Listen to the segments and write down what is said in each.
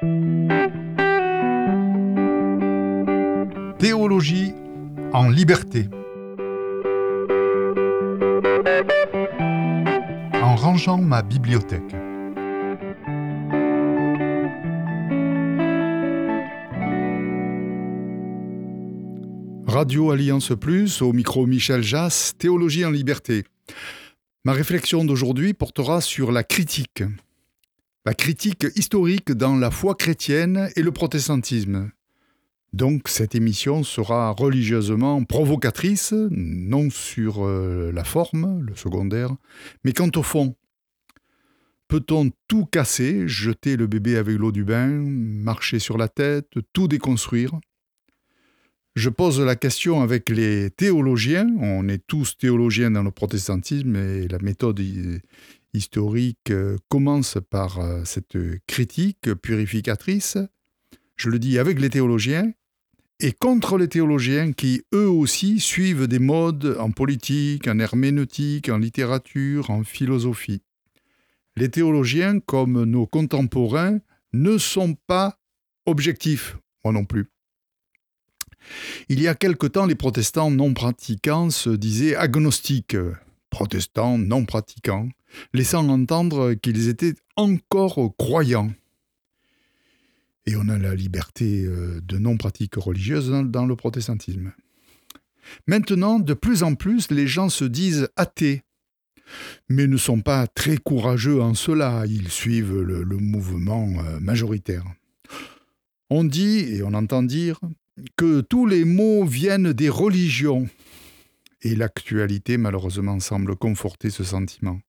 Théologie en liberté. En rangeant ma bibliothèque. Radio Alliance Plus, au micro Michel Jass, Théologie en liberté. Ma réflexion d'aujourd'hui portera sur la critique. La critique historique dans la foi chrétienne et le protestantisme. Donc cette émission sera religieusement provocatrice, non sur la forme, le secondaire, mais quant au fond. Peut-on tout casser, jeter le bébé avec l'eau du bain, marcher sur la tête, tout déconstruire ? Je pose la question avec les théologiens, on est tous théologiens dans le protestantisme et la méthode historique commence par cette critique purificatrice. Je le dis avec les théologiens et contre les théologiens qui, eux aussi, suivent des modes en politique, en herméneutique, en littérature, en philosophie. Les théologiens, comme nos contemporains, ne sont pas objectifs, moi non plus. Il y a quelque temps, les protestants non pratiquants se disaient agnostiques, protestants non pratiquants, laissant entendre qu'ils étaient encore croyants. Et on a la liberté de non-pratique religieuse dans le protestantisme. Maintenant, de plus en plus, les gens se disent athées, mais ne sont pas très courageux en cela. Ils suivent le mouvement majoritaire. On dit, et on entend dire, que tous les maux viennent des religions. Et l'actualité, malheureusement, semble conforter ce sentiment.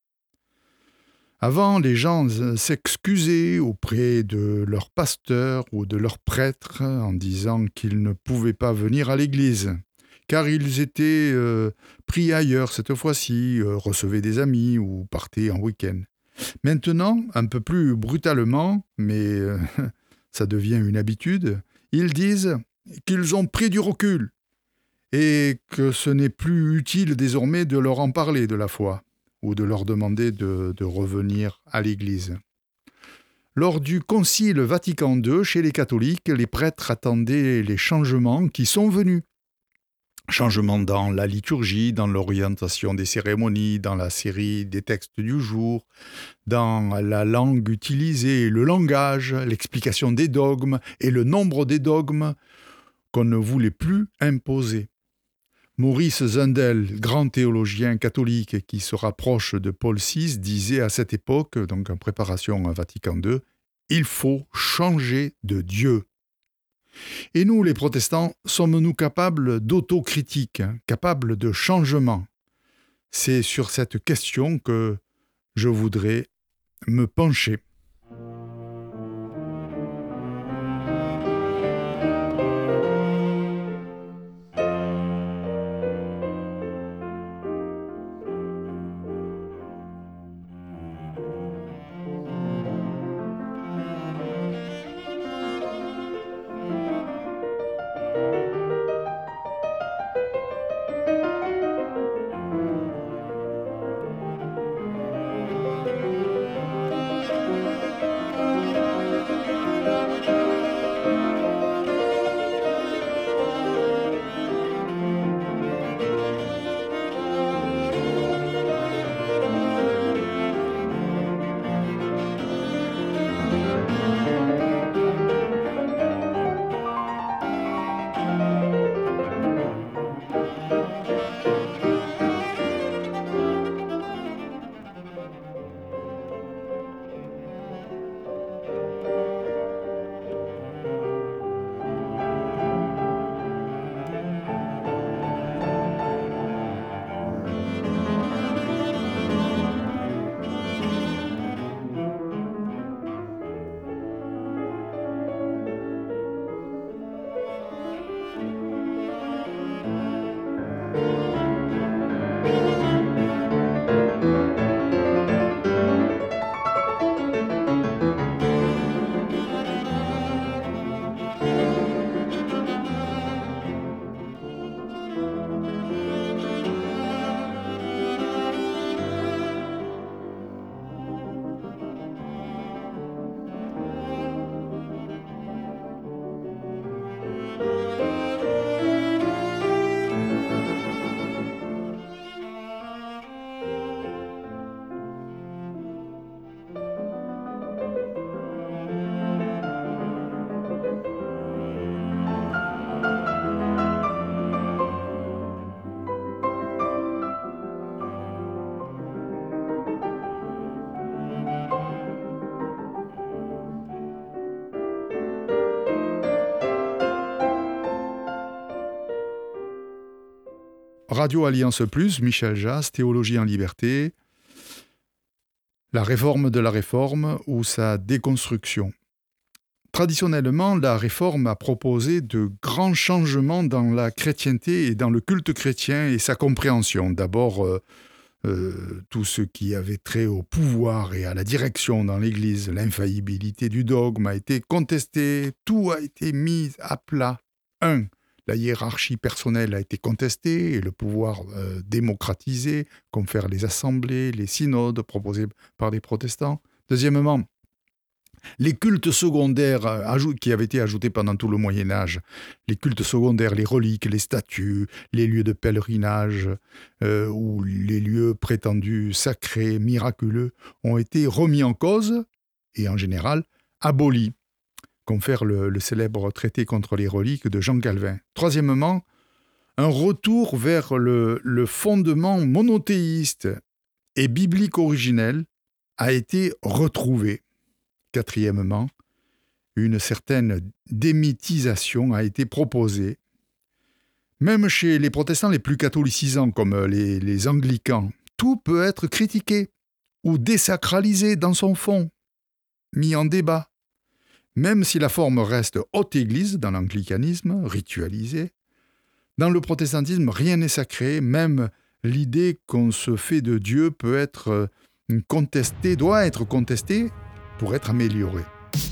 Avant, les gens s'excusaient auprès de leur pasteur ou de leur prêtre en disant qu'ils ne pouvaient pas venir à l'église, car ils étaient pris ailleurs cette fois-ci, recevaient des amis ou partaient en week-end. Maintenant, un peu plus brutalement, mais ça devient une habitude, ils disent qu'ils ont pris du recul et que ce n'est plus utile désormais de leur en parler de la foi ou de leur demander de revenir à l'Église. Lors du Concile Vatican II, chez les catholiques, les prêtres attendaient les changements qui sont venus. Changements dans la liturgie, dans l'orientation des cérémonies, dans la série des textes du jour, dans la langue utilisée, le langage, l'explication des dogmes et le nombre des dogmes qu'on ne voulait plus imposer. Maurice Zundel, grand théologien catholique qui se rapproche de Paul VI, disait à cette époque, donc en préparation à Vatican II, « Il faut changer de Dieu ». Et nous, les protestants, sommes-nous capables d'autocritique, capables de changement ? C'est sur cette question que je voudrais me pencher. Radio Alliance Plus, Michel Jass, Théologie en liberté, la réforme de la réforme ou sa déconstruction. Traditionnellement, la réforme a proposé de grands changements dans la chrétienté et dans le culte chrétien et sa compréhension. D'abord, tout ce qui avait trait au pouvoir et à la direction dans l'Église, l'infaillibilité du dogme a été contestée, tout a été mis à plat. 1. La hiérarchie personnelle a été contestée et le pouvoir démocratisé, comme faire les assemblées, les synodes proposés par les protestants. Deuxièmement, les cultes secondaires qui avaient été ajoutés pendant tout le Moyen-Âge, les cultes secondaires, les reliques, les statues, les lieux de pèlerinage ou les lieux prétendus sacrés, miraculeux, ont été remis en cause et en général abolis, confère le célèbre traité contre les reliques de Jean Calvin. Troisièmement, un retour vers le fondement monothéiste et biblique originel a été retrouvé. Quatrièmement, une certaine démythisation a été proposée. Même chez les protestants les plus catholicisants, comme les anglicans, tout peut être critiqué ou désacralisé dans son fond, mis en débat. Même si la forme reste haute église dans l'anglicanisme, ritualisée, dans le protestantisme, rien n'est sacré, même l'idée qu'on se fait de Dieu peut être contestée, doit être contestée pour être améliorée.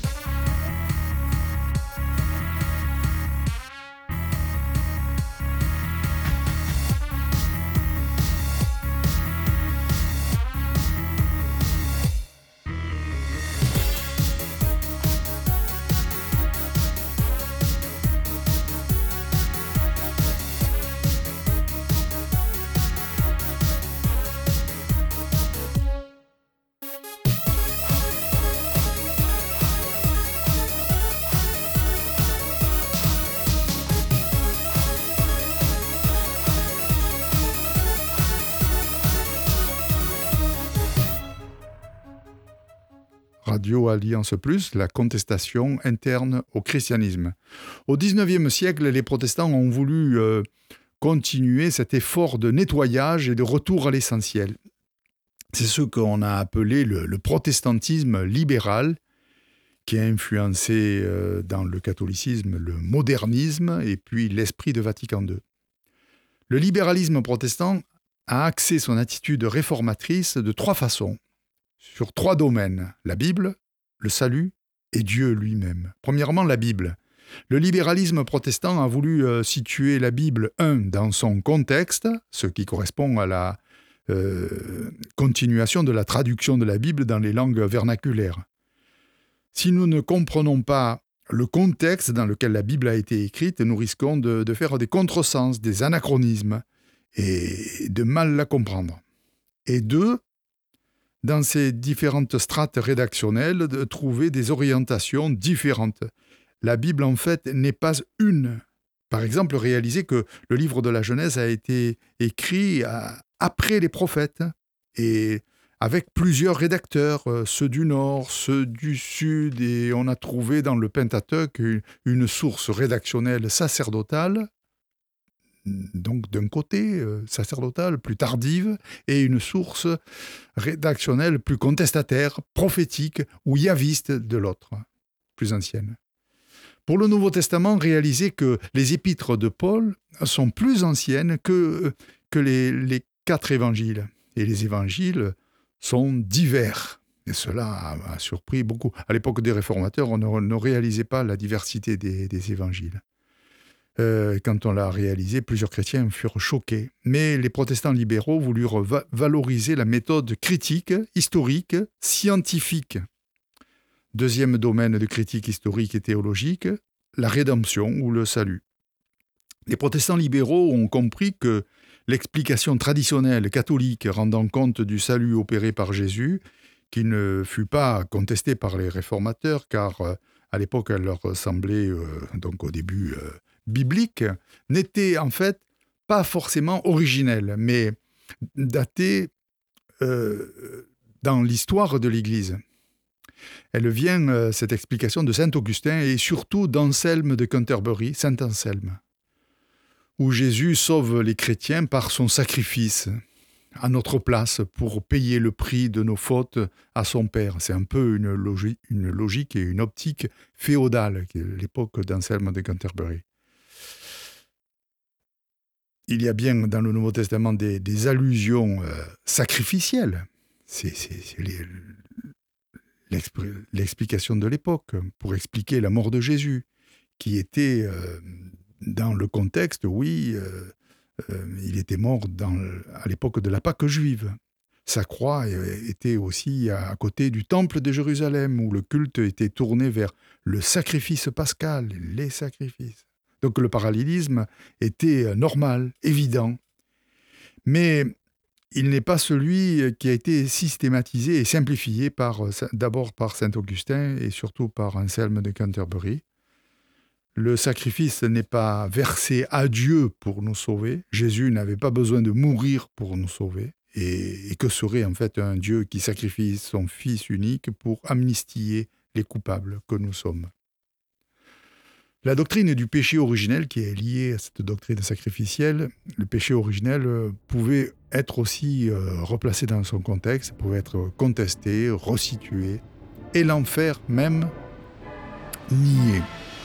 Radio Alliance Plus, la contestation interne au christianisme. Au XIXe siècle, les protestants ont voulu continuer cet effort de nettoyage et de retour à l'essentiel. C'est ce qu'on a appelé le protestantisme libéral, qui a influencé dans le catholicisme le modernisme et puis l'esprit de Vatican II. Le libéralisme protestant a axé son attitude réformatrice de 3 façons, sur 3 domaines, la Bible, le salut et Dieu lui-même. Premièrement, la Bible. Le libéralisme protestant a voulu situer la Bible, dans son contexte, ce qui correspond à la continuation de la traduction de la Bible dans les langues vernaculaires. Si nous ne comprenons pas le contexte dans lequel la Bible a été écrite, nous risquons de faire des contresens, des anachronismes, et de mal la comprendre. Et 2, dans ces différentes strates rédactionnelles, de trouver des orientations différentes. La Bible, en fait, n'est pas une. Par exemple, réaliser que le livre de la Genèse a été écrit après les prophètes et avec plusieurs rédacteurs, ceux du Nord, ceux du Sud, et on a trouvé dans le Pentateuque une source rédactionnelle sacerdotale, donc d'un côté sacerdotale, plus tardive, et une source rédactionnelle plus contestataire, prophétique ou yaviste de l'autre, plus ancienne. Pour le Nouveau Testament, réalisez que les épîtres de Paul sont plus anciennes que les 4 évangiles. Et les évangiles sont divers. Et cela a surpris beaucoup. À l'époque des réformateurs, on ne réalisait pas la diversité des évangiles. Quand on l'a réalisé, plusieurs chrétiens furent choqués. Mais les protestants libéraux voulurent valoriser la méthode critique, historique, scientifique. Deuxième domaine de critique historique et théologique, la rédemption ou le salut. Les protestants libéraux ont compris que l'explication traditionnelle catholique rendant compte du salut opéré par Jésus, qui ne fut pas contestée par les réformateurs, car à l'époque elle leur semblait, donc au début, biblique, n'était en fait pas forcément originelle, mais datée dans l'histoire de l'Église. Elle vient, cette explication, de saint Augustin et surtout d'Anselme de Canterbury, saint Anselme. où Jésus sauve les chrétiens par son sacrifice à notre place pour payer le prix de nos fautes à son Père. C'est un peu une logique et une optique féodale, qui est l'époque d'Anselme de Canterbury. Il y a bien dans le Nouveau Testament des allusions sacrificielles. C'est l'explication de l'époque pour expliquer la mort de Jésus, qui était dans le contexte, il était mort à l'époque de la Pâque juive. Sa croix était aussi à côté du temple de Jérusalem, où le culte était tourné vers le sacrifice pascal, les sacrifices. Donc le parallélisme était normal, évident. Mais il n'est pas celui qui a été systématisé et simplifié d'abord par saint Augustin et surtout par Anselme de Canterbury. Le sacrifice n'est pas versé à Dieu pour nous sauver. Jésus n'avait pas besoin de mourir pour nous sauver. Et que serait en fait un Dieu qui sacrifie son Fils unique pour amnistier les coupables que nous sommes? La doctrine du péché originel qui est liée à cette doctrine sacrificielle, le péché originel pouvait être aussi replacé dans son contexte, pouvait être contesté, resitué, et l'enfer même nié.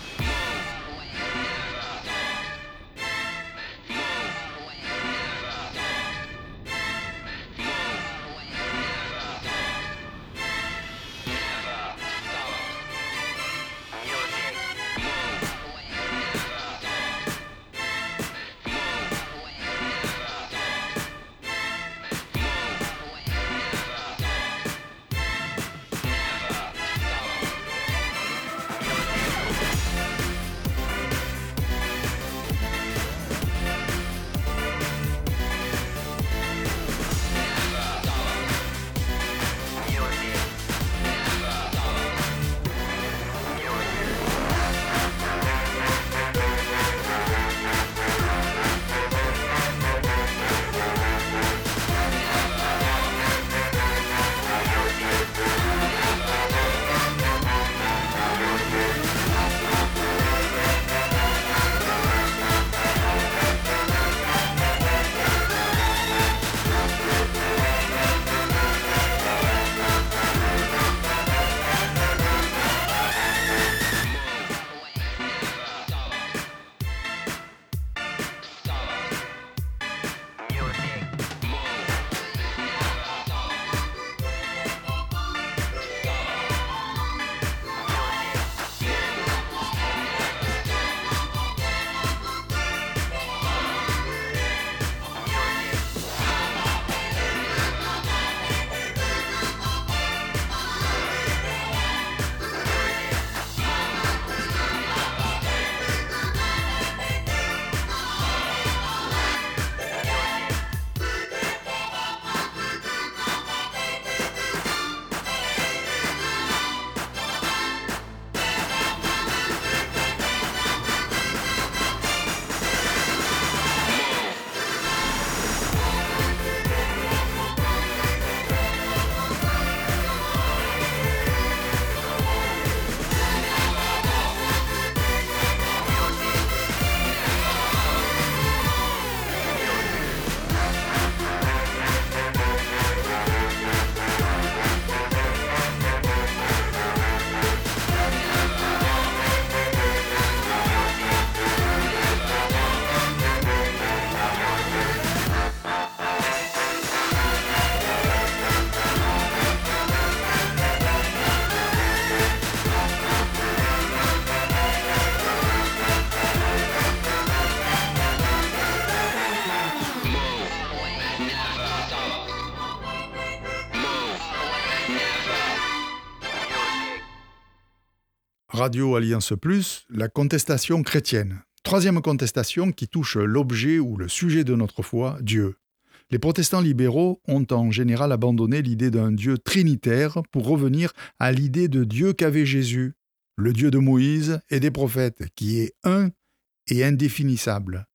Radio Alliance Plus, la contestation chrétienne. Troisième contestation qui touche l'objet ou le sujet de notre foi, Dieu. Les protestants libéraux ont en général abandonné l'idée d'un Dieu trinitaire pour revenir à l'idée de Dieu qu'avait Jésus, le Dieu de Moïse et des prophètes, qui est un et indéfinissable.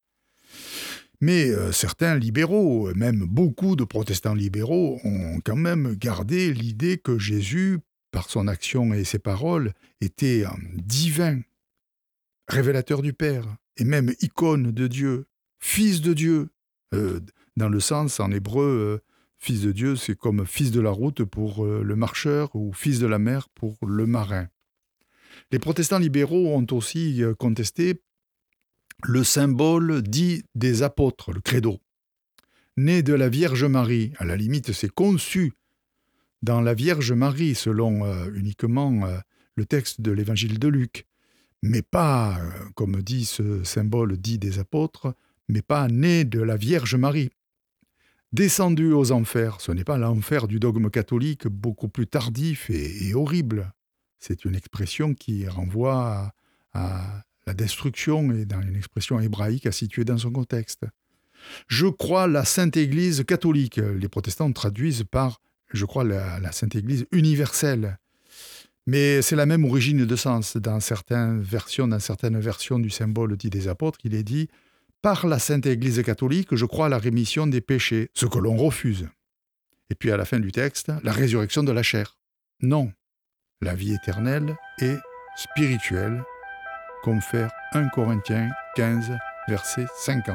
Mais certains libéraux, même beaucoup de protestants libéraux, ont quand même gardé l'idée que Jésus, par son action et ses paroles, était divin, révélateur du Père, et même icône de Dieu, fils de Dieu. Dans le sens, en hébreu, fils de Dieu, c'est comme fils de la route pour le marcheur ou fils de la mer pour le marin. Les protestants libéraux ont aussi contesté le symbole dit des apôtres, le credo. Né de la Vierge Marie, à la limite c'est conçu dans la Vierge Marie selon uniquement le texte de l'évangile de Luc, mais pas, comme dit ce symbole dit des apôtres, mais pas né de la Vierge Marie. Descendu aux enfers, ce n'est pas l'enfer du dogme catholique beaucoup plus tardif et horrible. C'est une expression qui renvoie à la destruction et dans une expression hébraïque à situer dans son contexte. Je crois la Sainte Église catholique. Les protestants traduisent par je crois la Sainte Église universelle. Mais c'est la même origine de sens. Dans certaines versions du symbole dit des apôtres, il est dit « Par la Sainte Église catholique, je crois à la rémission des péchés », ce que l'on refuse. Et puis à la fin du texte, la résurrection de la chair. Non, la vie éternelle est spirituelle, confère 1 Corinthiens 15, verset 50.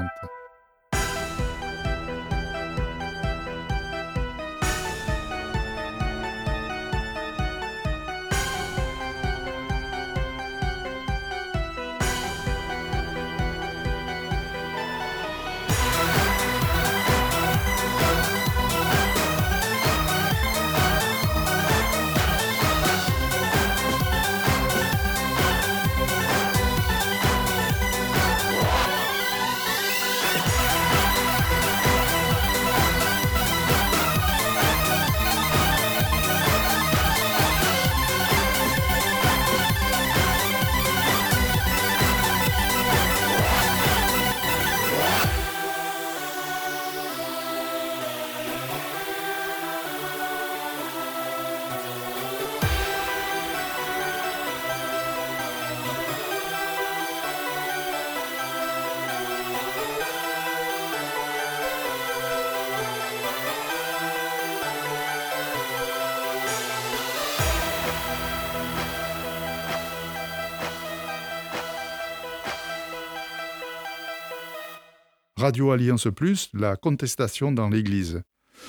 Radio Alliance Plus, la contestation dans l'Église.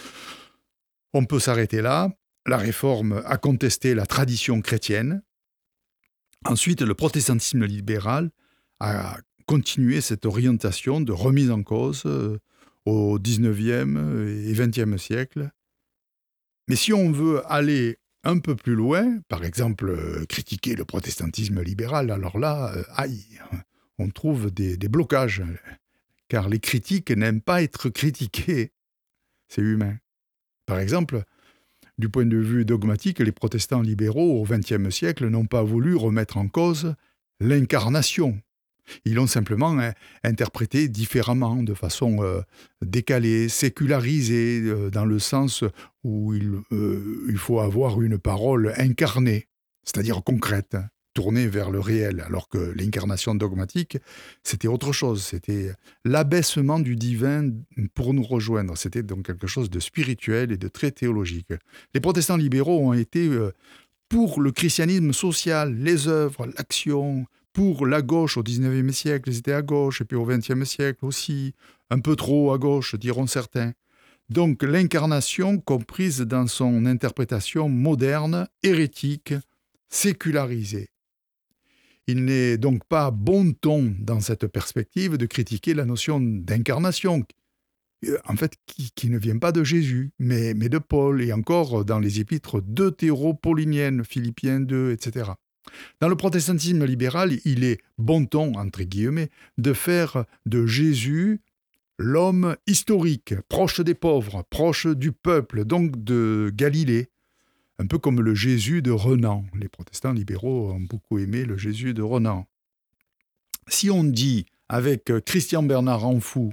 On peut s'arrêter là. La Réforme a contesté la tradition chrétienne. Ensuite, le protestantisme libéral a continué cette orientation de remise en cause au XIXe et XXe siècle. Mais si on veut aller un peu plus loin, par exemple critiquer le protestantisme libéral, alors là, on trouve des blocages. Car les critiques n'aiment pas être critiqués. C'est humain. Par exemple, du point de vue dogmatique, les protestants libéraux au XXe siècle n'ont pas voulu remettre en cause l'incarnation. Ils l'ont simplement interprété différemment, de façon décalée, sécularisée, dans le sens où il faut avoir une parole incarnée, c'est-à-dire concrète, tournée vers le réel, alors que l'incarnation dogmatique, c'était autre chose, c'était l'abaissement du divin pour nous rejoindre, c'était donc quelque chose de spirituel et de très théologique. Les protestants libéraux ont été pour le christianisme social, les œuvres, l'action, pour la gauche au XIXe siècle, ils étaient à gauche, et puis au XXe siècle aussi, un peu trop à gauche, diront certains. Donc l'incarnation comprise dans son interprétation moderne, hérétique, sécularisée. Il n'est donc pas bon ton dans cette perspective de critiquer la notion d'incarnation, en fait qui ne vient pas de Jésus, mais de Paul, et encore dans les épîtres deutéro-pauliniennes, Philippiens 2, etc. Dans le protestantisme libéral, il est bon ton, entre guillemets, de faire de Jésus l'homme historique, proche des pauvres, proche du peuple, donc de Galilée, un peu comme le Jésus de Renan. Les protestants libéraux ont beaucoup aimé le Jésus de Renan. Si on dit, avec Christian Bernard Anfou,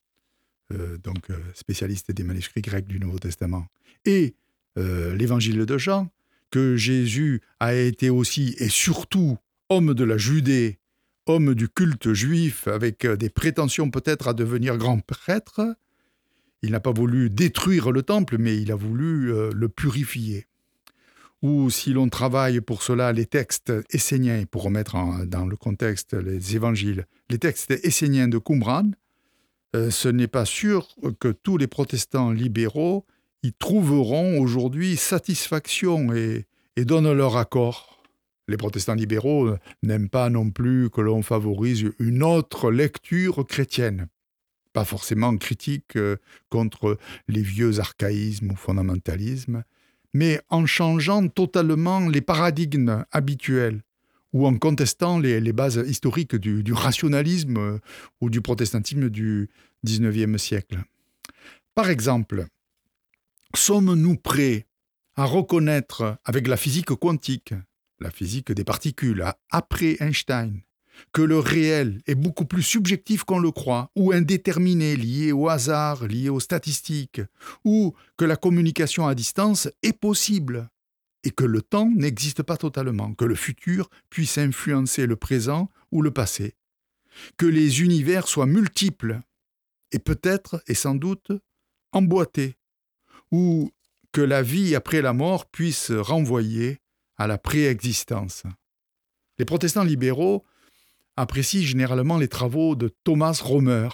spécialiste des manuscrits grecs du Nouveau Testament, et l'évangile de Jean, que Jésus a été aussi et surtout homme de la Judée, homme du culte juif, avec des prétentions peut-être à devenir grand prêtre, il n'a pas voulu détruire le temple, mais il a voulu le purifier. Ou si l'on travaille pour cela les textes esséniens, pour remettre dans le contexte les évangiles, les textes esséniens de Qumran, ce n'est pas sûr que tous les protestants libéraux y trouveront aujourd'hui satisfaction et donnent leur accord. Les protestants libéraux n'aiment pas non plus que l'on favorise une autre lecture chrétienne. Pas forcément critique contre les vieux archaïsmes ou fondamentalismes, mais en changeant totalement les paradigmes habituels ou en contestant les bases historiques du rationalisme ou du protestantisme du XIXe siècle. Par exemple, sommes-nous prêts à reconnaître avec la physique quantique, la physique des particules, après Einstein, que le réel est beaucoup plus subjectif qu'on le croit, ou indéterminé, lié au hasard, lié aux statistiques, ou que la communication à distance est possible, et que le temps n'existe pas totalement, que le futur puisse influencer le présent ou le passé, que les univers soient multiples, et peut-être, et sans doute, emboîtés, ou que la vie après la mort puisse renvoyer à la préexistence. Les protestants libéraux apprécient généralement les travaux de Thomas Romer,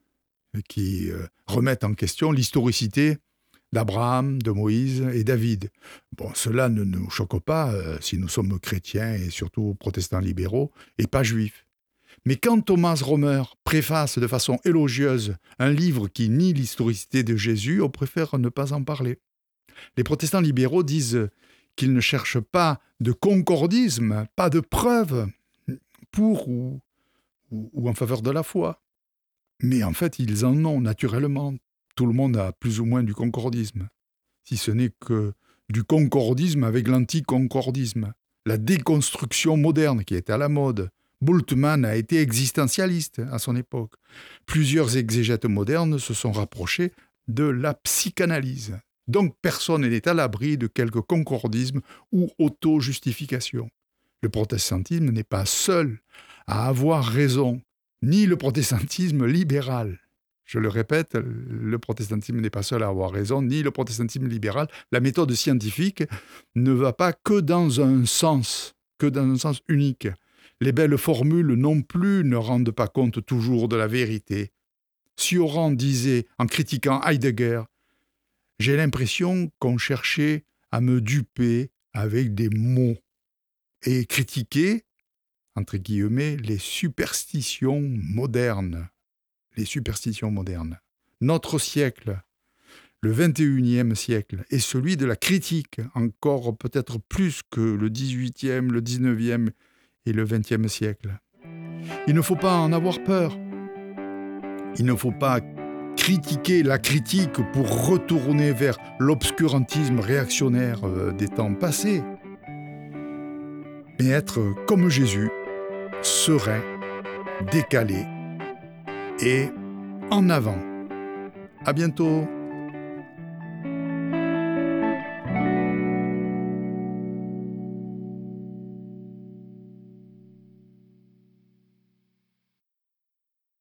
qui remettent en question l'historicité d'Abraham, de Moïse et David. Bon, cela ne nous choque pas si nous sommes chrétiens et surtout protestants libéraux et pas juifs. Mais quand Thomas Romer préface de façon élogieuse un livre qui nie l'historicité de Jésus, on préfère ne pas en parler. Les protestants libéraux disent qu'ils ne cherchent pas de concordisme, pas de preuves pour ou en faveur de la foi. Mais en fait, ils en ont naturellement. Tout le monde a plus ou moins du concordisme, si ce n'est que du concordisme avec l'anticoncordisme, la déconstruction moderne qui est à la mode. Bultmann a été existentialiste à son époque. Plusieurs exégètes modernes se sont rapprochés de la psychanalyse. Donc personne n'est à l'abri de quelque concordisme ou auto-justification. Le protestantisme n'est pas seul à avoir raison, ni le protestantisme libéral. Je le répète, le protestantisme n'est pas seul à avoir raison, ni le protestantisme libéral. La méthode scientifique ne va pas que dans un sens unique. Les belles formules non plus ne rendent pas compte toujours de la vérité. Sioran disait, en critiquant Heidegger, « J'ai l'impression qu'on cherchait à me duper avec des mots et critiquer, entre guillemets, les superstitions modernes. » Les superstitions modernes. Notre siècle, le 21e siècle, est celui de la critique, encore peut-être plus que le 18e, le 19e et le 20e siècle. Il ne faut pas en avoir peur. Il ne faut pas critiquer la critique pour retourner vers l'obscurantisme réactionnaire des temps passés, mais être comme Jésus, serein, décalé, et en avant. À bientôt.